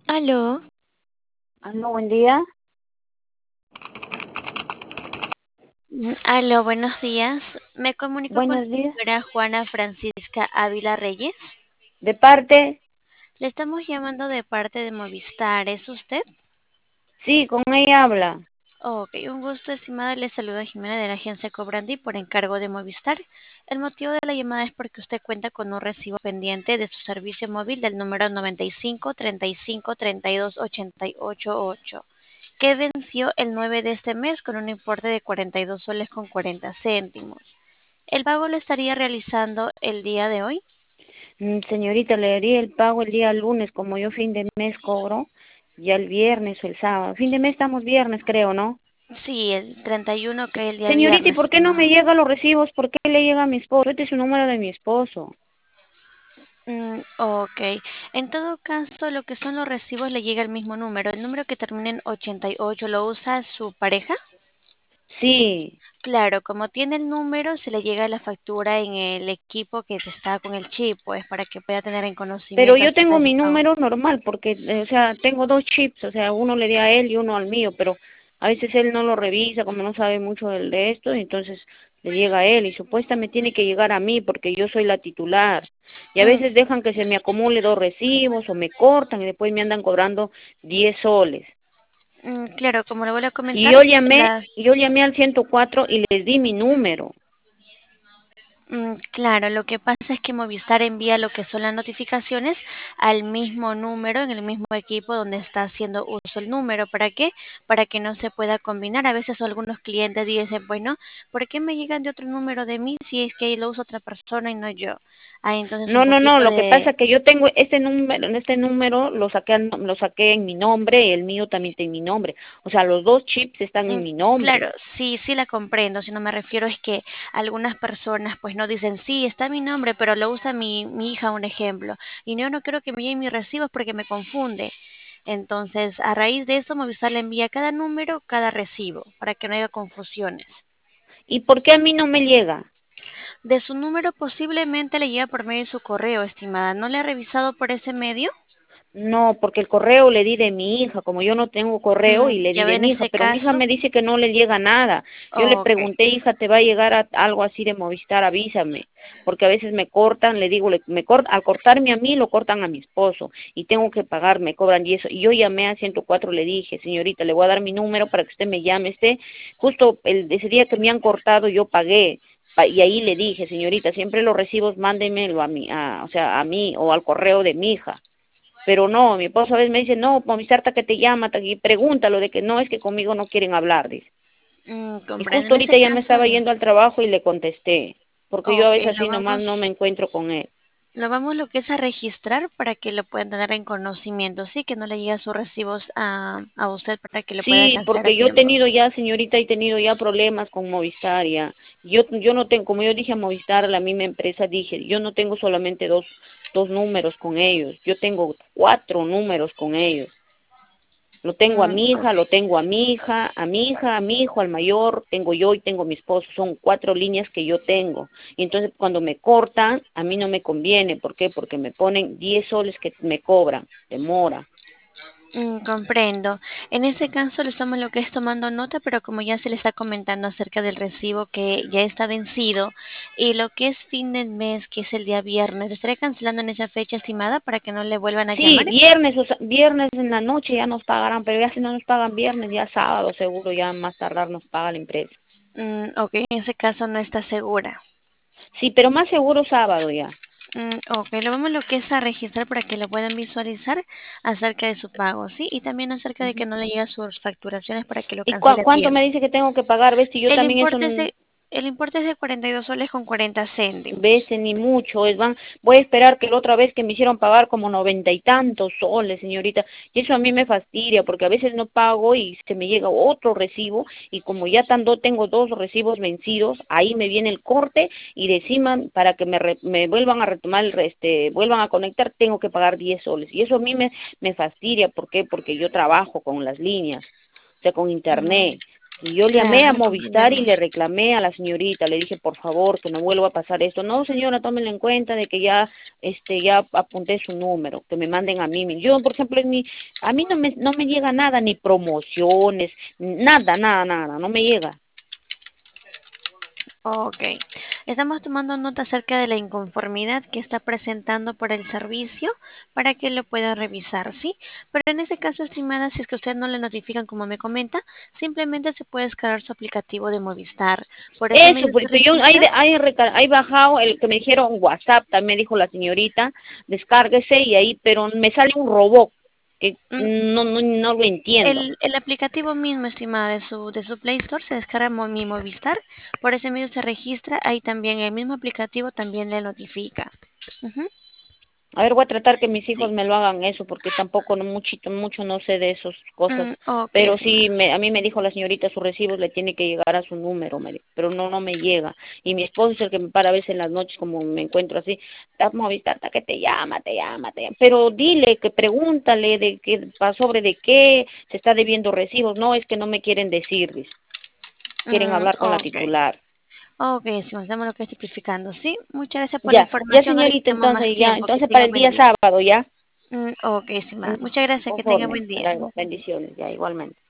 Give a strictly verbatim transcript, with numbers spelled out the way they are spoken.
Aló, Aló, buen día. mm, aló, buenos días. Me comunico con la Buenos días. señora Juana Francisca Ávila Reyes. ¿De parte? Le estamos llamando de parte de Movistar. ¿Es usted? Sí, con ella habla. Ok, un gusto, estimada. Le saluda Jimena de la agencia Cobrandi por encargo de Movistar. El motivo de la llamada es porque usted cuenta con un recibo pendiente de su servicio móvil del número noventa y cinco, treinta y cinco, treinta y dos, ochenta y ocho ocho, que venció el nueve de este mes con un importe de cuarenta y dos soles con cuarenta céntimos. ¿El pago lo estaría realizando el día de hoy? Mm, señorita, le haría el pago el día lunes, como yo fin de mes cobro, ya el viernes o el sábado. Fin de mes estamos viernes, creo, ¿no? Sí, el treinta y uno que el día Señorita, ¿y viernes, por qué no me estimado. llegan los recibos? ¿Por qué le llega a mi esposo? Este es el número de mi esposo. Mm, ok. En todo caso, lo que son los recibos le llega el mismo número. El número que termina en ochenta y ocho lo usa su pareja. Sí, Claro, como tiene el número, se le llega la factura en el equipo que está con el chip, pues para que pueda tener en pero conocimiento yo acerca tengo de su mi pago. número normal porque, eh, o sea, tengo dos chips, o sea, uno le di a él y uno al mío, pero a veces él no lo revisa, como no sabe mucho del de esto, y entonces le llega a él y supuestamente tiene que llegar a mí porque yo soy la titular. Y a Mm, veces dejan que se me acumule dos recibos o me cortan y después me andan cobrando diez soles. mm, claro, como le voy a Y comentar, yo llamé, las yo llamé al ciento cuatro y les di mi número. Mm, claro, lo que pasa es que Movistar envía lo que son las notificaciones al mismo número, en el mismo equipo donde está haciendo uso el número. ¿Para qué? Para que no se pueda combinar. A veces algunos clientes dicen, bueno, ¿por qué me llegan de otro número de mí si es que lo usa otra persona y no yo? Hay entonces un No, no, no, poquito lo que pasa de... es que yo tengo este número, en este número lo saqué, al- lo saqué en mi nombre, y el mío también está en mi nombre. O sea, los dos chips están en Mm, mi claro, nombre. sí, sí la comprendo. Si no me refiero es que algunas personas pues no dicen, sí, está mi nombre, pero lo usa mi, mi hija, un ejemplo. Y yo no quiero que me lleguen mis recibos porque me confunde. Entonces, a raíz de eso, Movistar le envía cada número, cada recibo, para que no haya confusiones. ¿Y por qué a mí no me llega? De su número posiblemente le llega por medio de su correo, estimada. ¿No le ha revisado por ese medio? No, porque el correo le di de mi hija, como yo no tengo correo y Mm, le di ya ve de en mi hija, ese pero mi hija caso. me dice que no le llega nada. Yo le Ok. pregunté, hija, ¿te va a llegar a algo así de Movistar? Avísame, porque a veces me cortan, le digo, le- me cort, al cortarme a mí, lo cortan a mi esposo y tengo que pagar, me cobran y eso. Y yo llamé a ciento cuatro, le dije, señorita, le voy a dar mi número para que usted me llame. Este, justo el, ese día que me han cortado, yo pagué. pa- Y ahí le dije, señorita, siempre los recibos, mándenmelo a mí, a, o sea, a mí o al correo de mi hija. Pero no, mi esposo a veces me dice, no, Movistar que te llama, ta- y pregúntalo de que no, es que conmigo no quieren hablar, dice. Mm, Y comprendo. justo En ese ahorita ya me caso, estaba yendo al trabajo y le contesté, porque yo a ok, veces lo así nomás vamos no me encuentro con él. Lo vamos lo que es a registrar para que lo puedan tener en conocimiento, sí, que no le llegue sus recibos a, a usted para que lo pueda Sí, alcanzar a porque yo he tiempo. tenido ya, señorita, he tenido ya problemas con Movistar ya. Yo, yo no tengo, como yo dije a Movistar, a la misma empresa, dije, yo no tengo solamente dos, dos números con ellos, yo tengo cuatro números con ellos. Lo tengo a Mm, mi hija, ok. lo tengo a mi hija, a mi hija, a mi hijo, al mayor, tengo yo y tengo mi esposo. Son cuatro líneas que yo tengo. Y entonces cuando me cortan, a mí no me conviene. ¿Por qué? Porque me ponen diez soles que me cobran, demora. Mm, comprendo. En ese caso le estamos lo que es tomando nota, pero como ya se le está comentando acerca del recibo que ya está vencido y lo que es fin del mes, que es el día viernes, estaré cancelando en esa fecha estimada para que no le vuelvan a Sí, llamar. viernes, o sea, viernes en la noche ya nos pagarán, pero ya si no nos pagan viernes, ya sábado seguro, ya más tardar nos paga la empresa. Mm, ok, en ese caso no está segura. Sí, pero más seguro sábado ya. Mm, ok, lo vamos lo que es a registrar para que lo puedan visualizar acerca de su pago, ¿sí? Y también acerca de Ujú. que no le llegan sus facturaciones para que lo ¿Y cua- cancele a cuánto me tiempo. dice que tengo que pagar? ¿Ves? Si yo El también eso... importe es de, el importe es de cuarenta y dos soles con cuarenta céntimos. Veces ni mucho, es van, voy a esperar que la otra vez que me hicieron pagar como noventa y tantos soles, señorita, y eso a mí me fastidia, porque a veces no pago y se me llega otro recibo, y como ya tanto tengo dos recibos vencidos, ahí me viene el corte, y de encima, para que me, re- me vuelvan a retomar, el, re- este, vuelvan a conectar, tengo que pagar diez soles, y eso a mí me, me fastidia, ¿por qué? Porque yo trabajo con las líneas, o sea, con Mm, internet, Y yo Claro, llamé a lo Movistar y comprendemos. le reclamé a la señorita, le dije, por favor, que no vuelva a pasar esto. No, señora, tómenlo en cuenta de que ya este ya apunté su número, que me manden a mí. Yo, por ejemplo, en mi, a mí no me, no me llega nada, ni promociones, nada, nada, nada, no me llega. Ok. Estamos tomando nota acerca de la inconformidad que está presentando por el servicio para que lo pueda revisar, ¿sí? Pero en ese caso, estimada, si es que usted no le notifican como me comenta, simplemente se puede descargar su aplicativo de Movistar. Por ese Eso, medio se porque yo ahí, registra. de- ahí, reca- ahí bajado, el que me dijeron WhatsApp, también dijo la señorita, descárguese y ahí, pero me sale un robot, que mm, no, no, no lo entiendo. El, el aplicativo mismo, estimada, de su, de su Play Store, se descarga Mo- Mi Movistar. Por ese medio se registra. Ahí también el mismo aplicativo también le notifica. Ujú. A ver, voy a tratar que mis hijos Sí. me lo hagan eso, porque tampoco no muchito, mucho no sé de esas cosas. Mm, ok, Pero sí, estimada. me, a mí me dijo la señorita, sus recibos le tiene que llegar a su número, me dijo, pero no, no me llega. Y mi esposo es el que me para a veces en las noches, como me encuentro así, está Movistar, está que te llama, te llama, te llama. Pero dile, que pregúntale de qué, pa- sobre de qué se está debiendo recibos. No, es que no me quieren decir, dice. Quieren Mm, hablar con la ok. titular. Ok, estimada, estamos lo que estoy tipificando. Sí, muchas gracias por la Ya, ya información. No le señorita, quitamos más entonces ya, tiempo. Que entonces para tenga el buen día día. sábado, ya. Mm, ok, estimada. Mm, Muchas gracias. Que tenga Conforme, buen hasta día. luego, bendiciones, ya igualmente.